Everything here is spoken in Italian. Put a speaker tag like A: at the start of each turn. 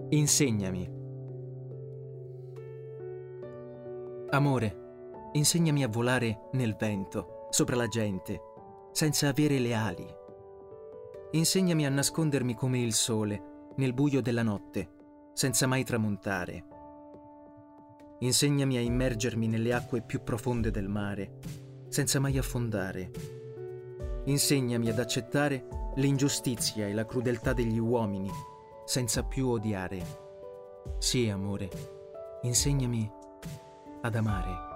A: Insegnami. Amore, insegnami a volare nel vento, sopra la gente, senza avere le ali. Insegnami a nascondermi come il sole, nel buio della notte, senza mai tramontare. Insegnami a immergermi nelle acque più profonde del mare, senza mai affondare. Insegnami ad accettare l'ingiustizia e la crudeltà degli uomini, senza più odiare. Sì, amore, insegnami ad amare.